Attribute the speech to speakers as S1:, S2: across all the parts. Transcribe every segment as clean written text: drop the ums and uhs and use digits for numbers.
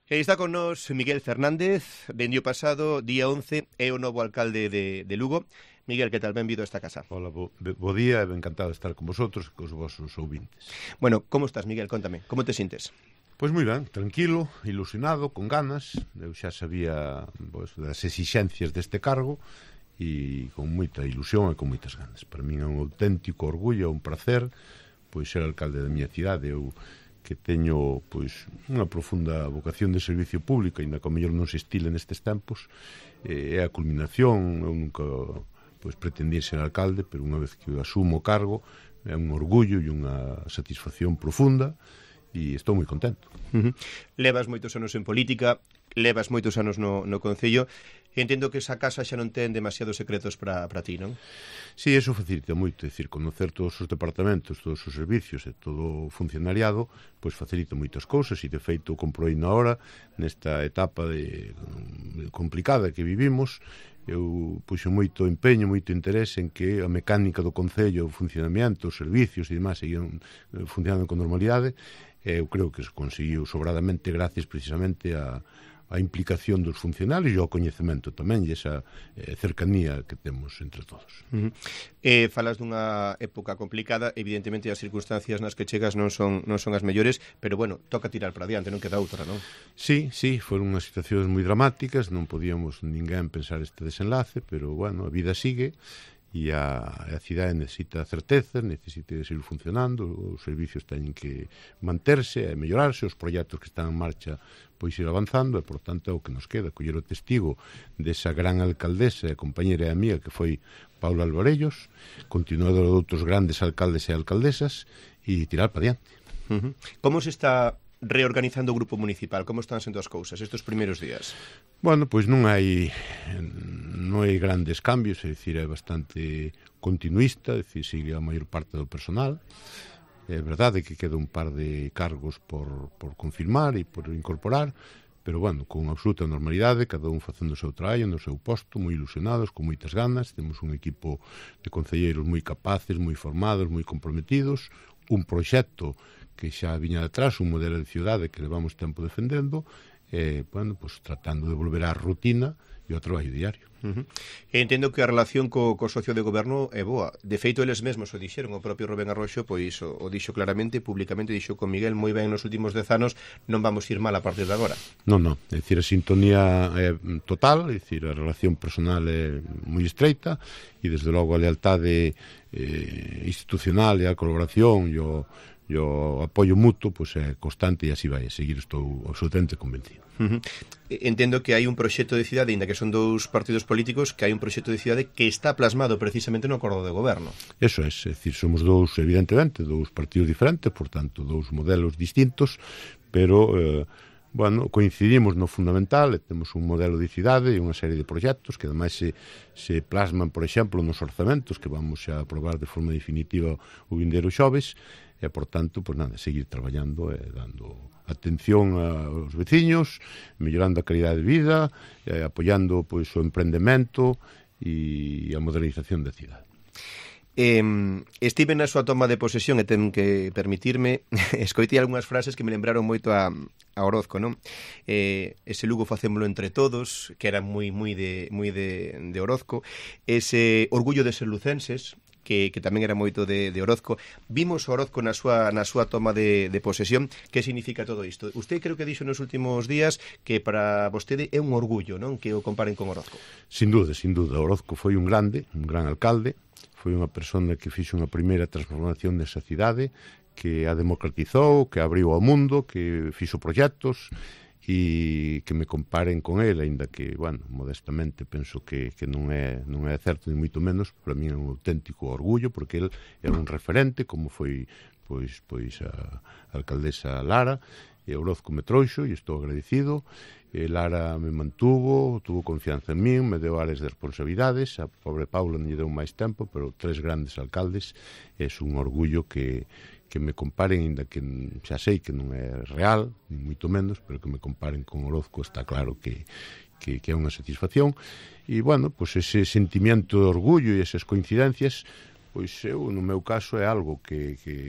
S1: E está con nos Miguel Fernández, dende o pasado día 11, é o novo alcalde de Lugo. Miguel, que tal? Benvido a esta casa.
S2: Hola, bo día, encantado de estar con vosotros e cos vosos ouvintes.
S1: Bueno, como estás, Miguel? Contame, como te sintes?
S2: Pois moi ben, tranquilo, ilusionado, con ganas. Eu xa sabía das exixencias deste cargo e con moita ilusión e con moitas ganas. Para min é un auténtico orgullo, un placer pois ser alcalde da miña cidade. Eu que teño pois unha profunda vocación de servicio público, ainda que ao mellor non se estile nestes tempos, é a culminación. Eu nunca pois pretendí ser alcalde, pero unha vez que asumo o cargo é un orgullo e unha satisfacción profunda e estou moi contento.
S1: Levas moitos anos en política, levas moitos anos no Concello, e entendo que esa casa xa non ten demasiados secretos para ti, non?
S2: Sí, eso facilita moito, é dicir, conocer todos os departamentos, todos os servicios e todo o funcionariado, pois facilita moitas cousas e de feito comproi na hora nesta etapa complicada que vivimos. Eu puxo moito empeño, moito interés en que a mecánica do Concello, o funcionamento, os servicios e demais seguían funcionando con normalidade. Eu creo que se conseguiu sobradamente gracias precisamente a implicación dos funcionarios e ao coñecemento tamén e esa cercanía que temos entre todos.
S1: Falas dunha época complicada, evidentemente as circunstancias nas que chegas non son as mellores, pero bueno, toca tirar para diante, non queda outra, non?
S2: Sí, foron unhas situacións moi dramáticas, non podíamos ninguén pensar este desenlace, pero bueno, a vida sigue e a cidade necesita certeza, necesita seguir funcionando, os servicios teñen que manterse e mellorarse, os proxectos que están en marcha pois ir avanzando e, por tanto, é o que nos queda, coller o testigo desa gran alcaldesa e compañera e amiga que foi Paula Alvarellos, continuadora de outros grandes alcaldes e alcaldesas e tirar para diante.
S1: Como se está reorganizando o grupo municipal? Como están sendo as cousas estes primeiros días?
S2: Bueno, pois non hai grandes cambios, é dicir, é bastante continuista, é dicir, sigue a maior parte do personal. É verdade que queda un par de cargos por confirmar e por incorporar, pero, bueno, con absoluta normalidade, cada un facendo o seu traballo no seu posto, moi ilusionados, con moitas ganas. Temos un equipo de concelleiros moi capaces, moi formados, moi comprometidos, un proxecto que xa viña detrás, un modelo de cidade que levamos tempo defendendo, bueno, pues, tratando de volver á rutina e ao traballo diario.
S1: Entendo que a relación co socio de goberno é boa. De feito, eles mesmos o dixeron, o propio Rubén Arroxo, pois o dixo claramente, públicamente, dixo con Miguel moi ben nos últimos 10 anos, non vamos ir mal a partir de agora.
S2: Non, é dicir, a sintonía é total, é dicir, a relación personal é moi estreita e, desde logo, a lealtade institucional e a colaboración e o apoio mutuo pois é constante e así vai a seguir, estou absolutamente convencido.
S1: Entendo que hai un proxecto de cidade, ainda que son dous partidos políticos, que hai un proxecto de cidade que está plasmado precisamente no acordo de goberno.
S2: Eso é dicir, somos dous, evidentemente, dous partidos diferentes, por tanto, dous modelos distintos, pero bueno, coincidimos no fundamental e temos un modelo de cidade e unha serie de proxectos que ademais se plasman, por exemplo, nos orzamentos que vamos a aprobar de forma definitiva o vindeiro xoves e, por tanto, pues nada, seguir traballando e dando atención aos veciños, mellorando a calidade de vida, apoiando pois, o emprendemento e a modernización da cidade.
S1: Estive na súa toma de posesión e ten que permitirme escoitei algunhas frases que me lembraron moito a Orozco, non? Ese Lugo facémolo entre todos, que era moi de Orozco, ese orgullo de ser lucenses, que tamén era moito de Orozco. Vimos Orozco na súa toma de posesión. Que significa todo isto? Usted creo que dixo nos últimos días que para vostede é un orgullo, non? Que o comparen con Orozco.
S2: Sin dúda. Orozco foi un gran alcalde, foi unha persona que fixo unha primeira transformación desa cidade, que a democratizou, que abriu ao mundo, que fixo proxectos e que me comparen con ele, aínda que, bueno, modestamente penso que non é certo ni moito menos. Para mí é un auténtico orgullo, porque ele era un referente, como foi pois a alcaldesa Lara, e Orozco me trouxo e estou agradecido. Lara me mantuvo, tuvo confianza en min, me deu áreas de responsabilidades. A pobre Paula non lle deu máis tempo, pero 3 grandes alcaldes é un orgullo que me comparen, ainda que xa sei que non é real, ni moito menos, pero que me comparen con Orozco está claro que é unha satisfacción. E, bueno, pois ese sentimiento de orgullo e esas coincidencias, pois eu, no meu caso, é algo que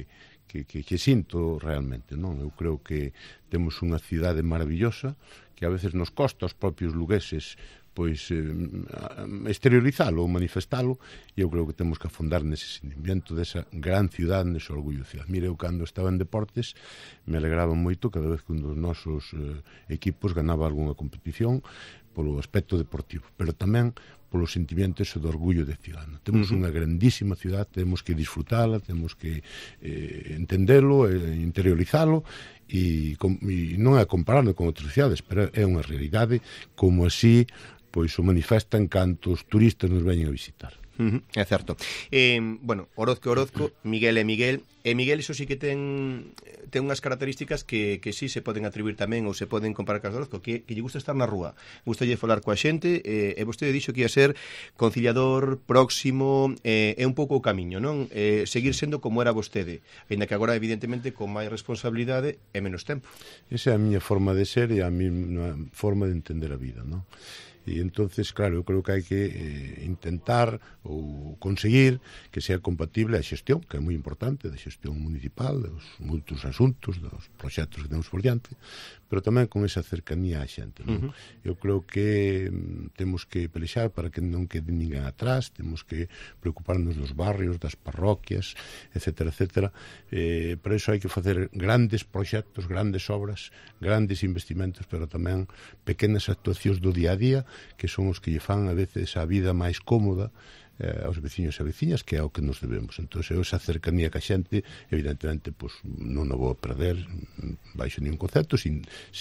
S2: sinto realmente, non? Eu creo que temos unha cidade maravillosa que a veces nos costa aos propios lugueses pois exteriorizalo ou manifestalo, e eu creo que temos que afondar nese sentimiento desa gran cidade, nese orgullo de cidade. Mire, eu cando estaba en deportes me alegraba moito cada vez que un dos nosos equipos ganaba algunha competición polo aspecto deportivo, pero tamén polo sentimento ese do orgullo de cidadano. Temos unha grandísima cidade, temos que disfrutala, temos que entendelo, interiorizalo, e non é compararlo con outras cidades, pero é unha realidade como así pois o manifestan cantos turistas nos veñen a visitar.
S1: É certo. Bueno, Orozco, Miguel é Miguel, e Miguel iso sí que ten unhas características que sí se poden atribuir tamén ou se poden comparar con Orozco, que lle gusta estar na rúa, gustalle falar coa xente, e vostede dixo que ia ser conciliador, próximo, é un pouco o camiño, non? Seguir sendo como era vostede, ainda que agora evidentemente con máis responsabilidade e menos tempo.
S2: Esa é a miña forma de ser e a miña forma de entender a vida, non? E entonces, claro, eu creo que hai que intentar ou conseguir que sea compatible a xestión, que é moi importante, da xestión municipal, dos moitos asuntos, dos proxectos que temos por diante, pero tamén con esa cercanía á xente, non? Eu creo que temos que pelexar para que non quede ninguén atrás, temos que preocuparnos dos barrios, das parroquias, etcétera, etcétera. Para iso hai que facer grandes proxectos, grandes obras, grandes investimentos, pero tamén pequenas actuacións do día a día, que son os que lle fan a veces a vida máis cómoda aos veciños e veciñas, que é ao que nos debemos. Entón, esa cercanía ca xente, evidentemente, pues, non a vou perder baixo ningún concepto, sin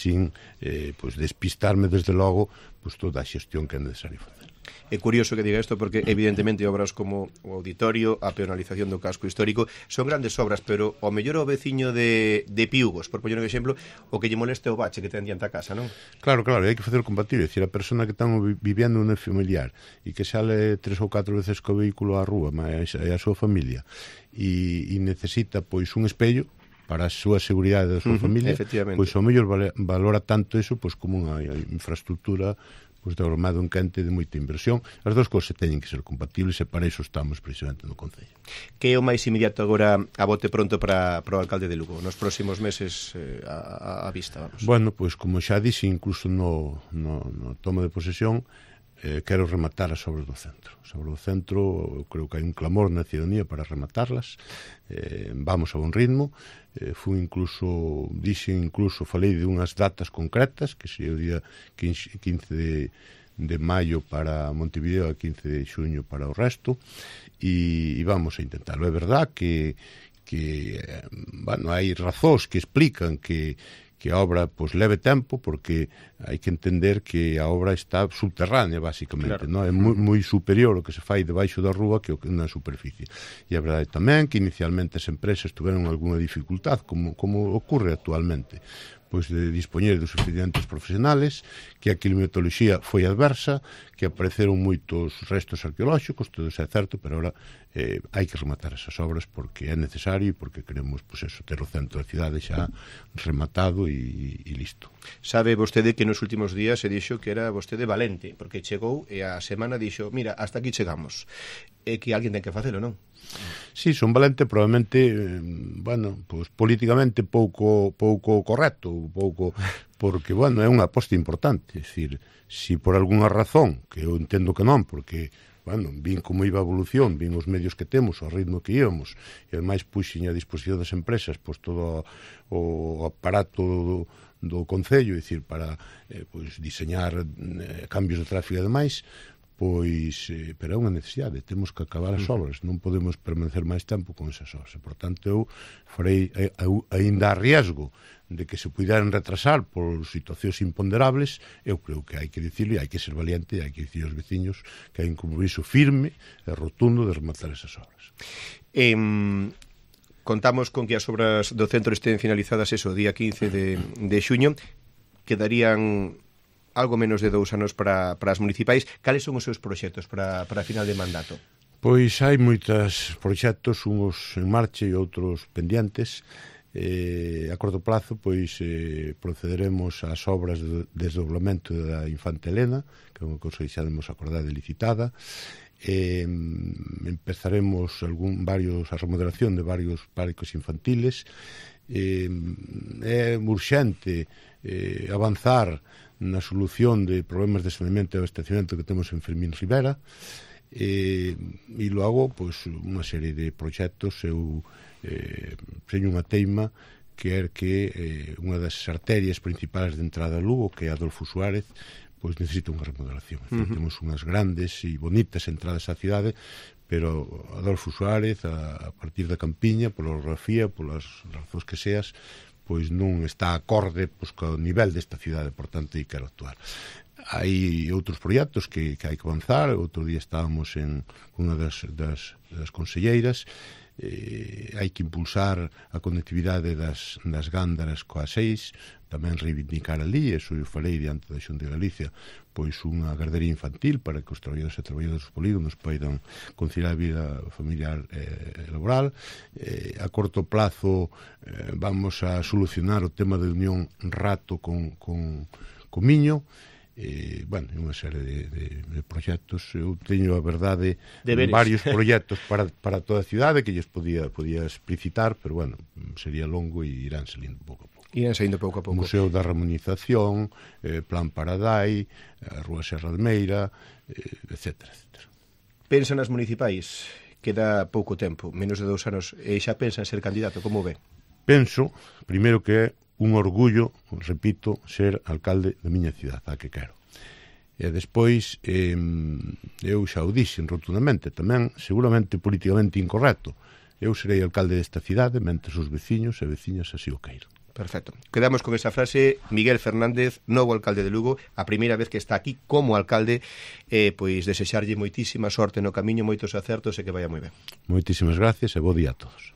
S2: pues, despistarme, desde logo, pues, toda a xestión que é necesario facer.
S1: É curioso que diga isto porque evidentemente obras como o auditorio, a peonalización do casco histórico son grandes obras, pero o mellor o veciño de Piugos, por poñer un exemplo, o que lle moleste o bache que ten diante a casa, non?
S2: Claro, hai que facer compatible, é dicir, a persona que están vivendo un familiar e que sale 3 ou 4 veces co vehículo á rúa, máis a súa familia, e necesita pois un espello para a súa seguridade da súa familia, pois o mellor valora tanto eso pois como unha infraestructura pois de armado en quente de moita inversión. As dúas cousas teñen que ser compatibles e para iso estamos precisamente no Concello.
S1: Que é o máis inmediato agora a bote pronto para o alcalde de Lugo, nos próximos meses a vista, vamos?
S2: Bueno, pois como xa dixen, incluso no toma de posesión, quero rematar as obras do centro. As obras do centro, eu creo que hai un clamor na ciudadanía para rematarlas, vamos a bon ritmo, falei de unhas datas concretas, que sería o día 15 de maio para Montevideo e 15 de xuño para o resto, e vamos a intentarlo. É verdad que hai razóns que explican que a obra pois leve tempo, porque hai que entender que a obra está subterránea, basicamente, claro. Non? É moi superior o que se fai debaixo da rúa que na superficie. E a verdade tamén que inicialmente as empresas tiveron algunha dificultad, como ocorre actualmente, pois de dispoñer dos suficientes profesionales, que a climatoloxía foi adversa, que apareceron moitos restos arqueolóxicos, todo isso é certo, pero agora hai que rematar esas obras porque é necesario e porque queremos pois eso, ter o centro da cidade xa rematado e listo.
S1: Sabe vostede que nos últimos días se dixo que era vostede valente, porque chegou e a semana dixo, mira, hasta aquí chegamos. É que alguén ten que facelo, non?
S2: Sí, son valente, probablemente, pues políticamente pouco correcto, porque, é unha aposta importante, é dicir, se por algunha razón, que eu entendo que non, porque, vin como iba a evolución, vin os medios que temos, o ritmo que íbamos, e ademais puxen a disposición das empresas, pois todo o aparato do Concello, é dicir, para diseñar cambios de tráfico e demais, pero é unha necesidade, temos que acabar as obras, non podemos permanecer máis tempo con esas obras. Por tanto, eu farei aínda a riesgo de que se puderan retrasar por situacións imponderables, eu creo que hai que dicirlo e hai que ser valiente e hai que dicir aos veciños que hai un compromiso firme e rotundo de rematar esas obras.
S1: Contamos con que as obras do centro estén finalizadas o día 15 de xuño, quedarían algo menos de 2 anos para as municipais. Cales son os seus proxectos para final de mandato?
S2: Pois hai moitos proxectos, uns en marcha e outros pendientes. A corto prazo, procederemos ás obras de desdoblamento da Infanta Elena, que é unha cousa que xa demos acordada e licitada, empezaremos a remodelación de varios parques infantiles. É urxente avanzar na solución de problemas de saneamento e abastecimento que temos en Fermín Rivera, e logo, pois, unha serie de proxectos. Eu teño unha teima que é que unha das arterias principais de entrada a Lugo, que é Adolfo Suárez, pois necesita unha remodelación. Temos unhas grandes e bonitas entradas á cidade, pero Adolfo Suárez, a partir da Campiña, pola orografía, polas razóns que seas, pois non está acorde co nivel desta cidade, por tanto, hai que actuar. Hai outros proxectos que hai que avanzar. Outro día estábamos en unha das conselleiras. Hai que impulsar a conectividade das Gándaras coa 6, tamén reivindicar ali, eso eu falei diante da Xunta de Galicia, pois unha gardería infantil para que os traballadores e traballadoras dos polígonos poidan conciliar a vida familiar e laboral. A corto plazo vamos a solucionar o tema de unión rato con Miño. Bueno, unha serie de proxectos. Eu teño, a verdade, varios proxectos para toda a cidade que lles podía explicitar, pero, bueno, sería longo e irán salindo pouco a pouco. Museo da Ramonización, Plan Paradai, a Rúa Serra de Meira, etcétera.
S1: Pensa nas municipais, queda pouco tempo, menos de 2 anos, e xa pensa en ser candidato, como ve?
S2: Penso, primeiro, que é un orgullo, repito, ser alcalde da miña cidade, a que quero. E despois, eu xa o dixen rotundamente, tamén, seguramente políticamente incorrecto, eu serei alcalde desta cidade mentres os veciños e veciñas así o queiran.
S1: Perfecto. Quedamos con esa frase. Miguel Fernández, novo alcalde de Lugo, a primeira vez que está aquí como alcalde, pois desexarlle moitísima sorte no camiño, moitos acertos e que vaya moi ben.
S2: Moitísimas gracias e bo día a todos.